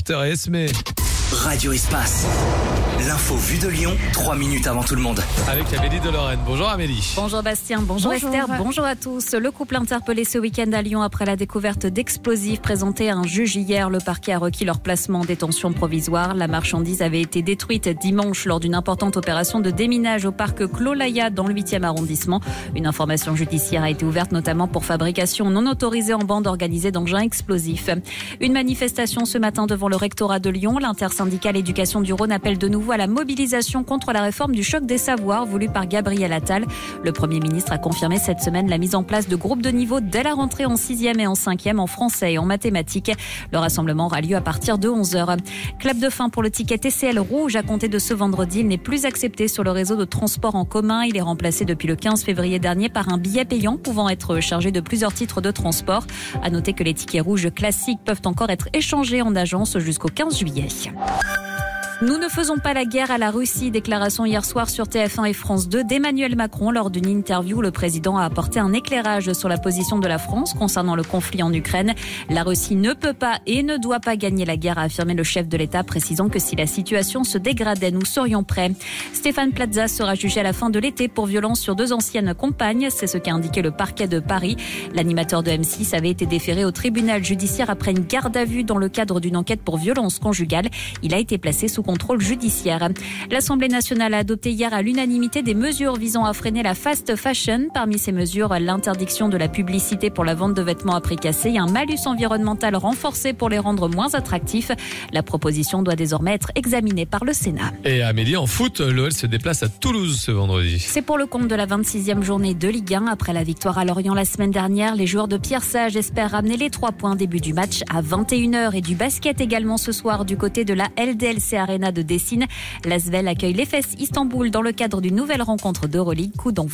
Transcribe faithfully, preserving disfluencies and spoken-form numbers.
sept heures et Esmé. Radio Espace. L'info vue de Lyon, trois minutes avant tout le monde. Avec Amélie de Lorraine. Bonjour Amélie. Bonjour Bastien, bonjour, bonjour Esther, bonjour à tous. Le couple interpellé ce week-end à Lyon après la découverte d'explosifs présentés à un juge hier. Le parquet a requis leur placement en détention provisoire. La marchandise avait été détruite dimanche lors d'une importante opération de déminage au parc Clos-Laya dans le huitième arrondissement. Une information judiciaire a été ouverte notamment pour fabrication non autorisée en bande organisée d'engins explosifs. Une manifestation ce matin devant le rectorat de Lyon. L'intersyndicale éducation du Rhône appelle de nouveau à la mobilisation contre la réforme du choc des savoirs voulue par Gabriel Attal. Le Premier ministre a confirmé cette semaine la mise en place de groupes de niveau dès la rentrée en sixième et en cinquième en français et en mathématiques. Le rassemblement aura lieu à partir de onze heures. Clap de fin pour le ticket T C L rouge. À compter de ce vendredi, il n'est plus accepté sur le réseau de transport en commun. Il est remplacé depuis le quinze février dernier par un billet payant pouvant être chargé de plusieurs titres de transport. À noter que les tickets rouges classiques peuvent encore être échangés en agence jusqu'au quinze juillet. Nous ne faisons pas la guerre à la Russie. Déclaration hier soir sur T F un et France deux d'Emmanuel Macron. Lors d'une interview, le président a apporté un éclairage sur la position de la France concernant le conflit en Ukraine. La Russie ne peut pas et ne doit pas gagner la guerre, a affirmé le chef de l'État, précisant que si la situation se dégradait, nous serions prêts. Stéphane Plaza sera jugé à la fin de l'été pour violence sur deux anciennes compagnes. C'est ce qu'a indiqué le parquet de Paris. L'animateur de M six avait été déféré au tribunal judiciaire après une garde à vue dans le cadre d'une enquête pour violence conjugale. Il a été placé sous contrôle judiciaire. L'Assemblée nationale a adopté hier à l'unanimité des mesures visant à freiner la fast fashion. Parmi ces mesures, l'interdiction de la publicité pour la vente de vêtements à prix cassé et un malus environnemental renforcé pour les rendre moins attractifs. La proposition doit désormais être examinée par le Sénat. Et Amélie, en foot, l'O L se déplace à Toulouse ce vendredi. C'est pour le compte de la vingt-sixième journée de Ligue un. Après la victoire à Lorient la semaine dernière, les joueurs de Pierre Sage espèrent ramener les trois points. Début du match à vingt et une heures et du basket également ce soir du côté de la L D L C Arena de Dessine. L'Asvel accueille l'Efes Istanbul dans le cadre d'une nouvelle rencontre d'Euroleague. Coup d'envoi